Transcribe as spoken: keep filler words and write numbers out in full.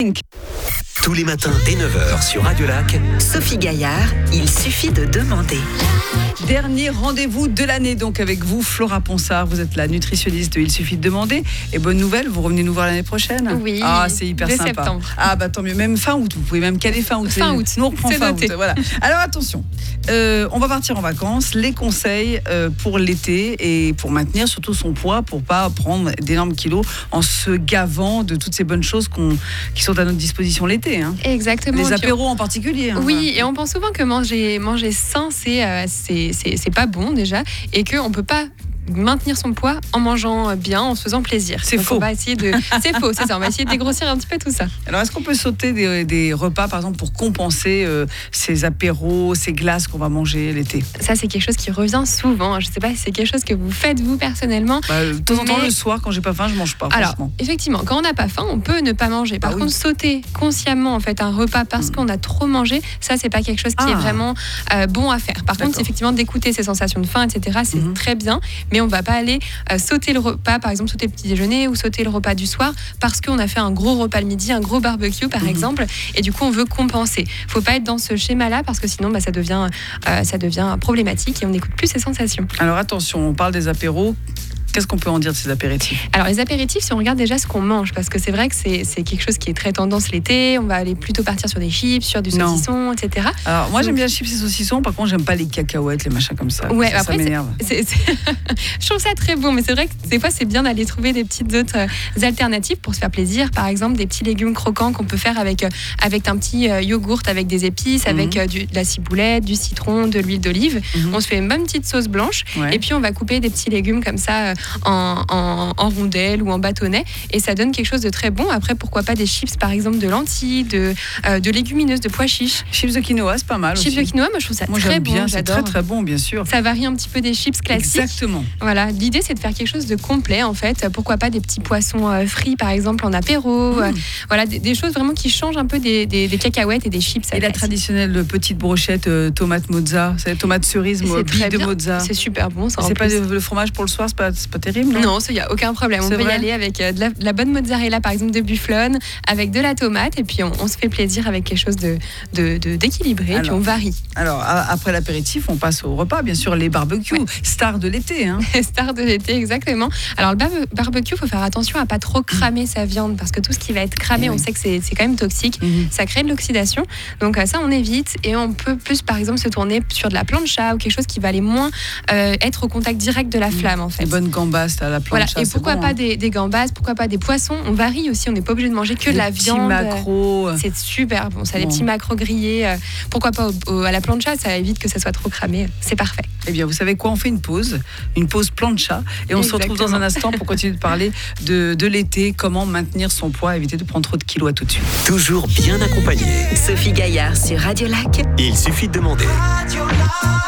Tous les matins dès neuf heures sur Radio Lac, Sophie Gaillard, il suffit de demander. Dernier rendez-vous de l'année donc avec vous, Flora Ponsard. Vous êtes la nutritionniste de Il suffit de demander. Et bonne nouvelle, vous revenez nous voir l'année prochaine. Oui, ah, c'est hyper dès sympa. septembre. Ah bah tant mieux, même fin août. Vous pouvez même caler fin août. Fin août, nous on reprend c'est fin noté. août. Voilà. Alors attention, euh, on va partir en vacances. Les conseils euh, pour l'été et pour maintenir surtout son poids, pour pas prendre d'énormes kilos en se gavant de toutes ces bonnes choses qu'on, qui sont à notre disposition l'été. Hein. Exactement. Les apéros en particulier. Hein. Oui, et on pense souvent que manger, manger sain, c'est, euh, c'est, c'est, c'est pas bon déjà, et qu'on ne peut pas maintenir son poids en mangeant bien, en se faisant plaisir. C'est Donc faux. On va essayer de... C'est faux, c'est ça. On va essayer de dégrossir un petit peu tout ça. Alors, est-ce qu'on peut sauter des, des repas, par exemple, pour compenser euh, ces apéros, ces glaces qu'on va manger l'été? Ça, c'est quelque chose qui revient souvent. Je ne sais pas si c'est quelque chose que vous faites, vous, personnellement. Bah, de temps en temps, mais... le soir, quand j'ai pas faim, je mange pas. Alors, franchement. effectivement, quand on n'a pas faim, on peut ne pas manger. Par Ah, contre, oui. sauter consciemment en fait, un repas parce mmh. qu'on a trop mangé, ça, c'est pas quelque chose qui ah. est vraiment euh, bon à faire. Par D'accord. contre, effectivement, d'écouter ses sensations de faim, et cetera, c'est mmh. très bien. Mais on ne va pas aller Euh, sauter le repas, par exemple sauter le petit déjeuner ou sauter le repas du soir parce qu'on a fait un gros repas le midi, un gros barbecue par mmh. exemple, et du coup on veut compenser. Faut pas être dans ce schéma-là parce que sinon bah, ça devient euh, ça devient problématique et on n'écoute plus ses sensations. Alors attention, on parle des apéros. Qu'est-ce qu'on peut en dire de ces apéritifs? Alors les apéritifs, si on regarde déjà ce qu'on mange, parce que c'est vrai que c'est, c'est quelque chose qui est très tendance l'été, on va aller plutôt partir sur des chips, sur du saucisson, et cetera. Alors moi j'aime bien les chips et saucissons, par contre j'aime pas les cacahuètes, les machins comme ça. Ouais, ça, après, ça m'énerve. C'est, c'est, c'est... Je trouve ça très bon, mais c'est vrai que des fois c'est bien d'aller trouver des petites autres alternatives pour se faire plaisir. Par exemple des petits légumes croquants qu'on peut faire avec, avec un petit yogourt avec des épices, mmh. avec du, de la ciboulette, du citron, de l'huile d'olive. Mmh. On se fait une bonne petite sauce blanche ouais. et puis on va couper des petits légumes comme ça en, en, en rondelles ou en bâtonnets et ça donne quelque chose de très bon. Après, pourquoi pas des chips par exemple de lentilles, de, euh, de légumineuses, de pois chiches. Chips de quinoa, c'est pas mal chips aussi. de quinoa, moi je trouve ça moi, très j'aime bon. Bien, j'adore. C'est très très bon, bien sûr. Ça varie un petit peu des chips classiques. Exactement. Voilà, l'idée c'est de faire quelque chose de complet en fait. Pourquoi pas des petits poissons euh, frits par exemple en apéro. Mmh. Euh, voilà, des, des choses vraiment qui changent un peu des, des, des cacahuètes et des chips. Et la classique. Traditionnelle petite brochette euh, tomate mozza, c'est tomate cerise, bille de mozza. C'est super bon. Ça, c'est pas plus. Le fromage pour le soir, c'est pas, c'est pas terrible. Non, il n'y a aucun problème. On c'est peut vrai. Y aller avec euh, de, la, de la bonne mozzarella par exemple de bufflone, avec de la tomate et puis on, on se fait plaisir avec quelque chose de, de, de, d'équilibré alors, et puis on varie. Alors après l'apéritif, on passe au repas, bien sûr, les barbecues, ouais. Star de l'été. Hein. Star de l'été, exactement. Alors le bar- barbecue, il faut faire attention à pas trop cramer sa viande parce que tout ce qui va être cramé, oui. on sait que c'est, c'est quand même toxique. Mm-hmm. Ça crée de l'oxydation. Donc ça, on évite et on peut plus, par exemple, se tourner sur de la plancha ou quelque chose qui va aller moins euh, être au contact direct de la flamme, en fait. Des bonnes gambas à la plancha. Voilà. Et pourquoi bon, pas hein. des, des gambas, pourquoi pas des poissons. On varie aussi, on n'est pas obligé de manger que des de la viande. Des petits maquereaux. C'est super bon. Ça, bon. Des petits maquereaux grillés. Euh, pourquoi pas au, au, à la plancha, ça évite que ça soit trop cramé. C'est parfait. Eh bien, vous savez quoi? On fait une pause, une pause plancha, et on Exactement. Se retrouve dans un instant pour continuer de parler de, de l'été, comment maintenir son poids, éviter de prendre trop de kilos. À tout de suite. Toujours bien accompagné. Sophie Gaillard sur Radio Lac. Il suffit de demander.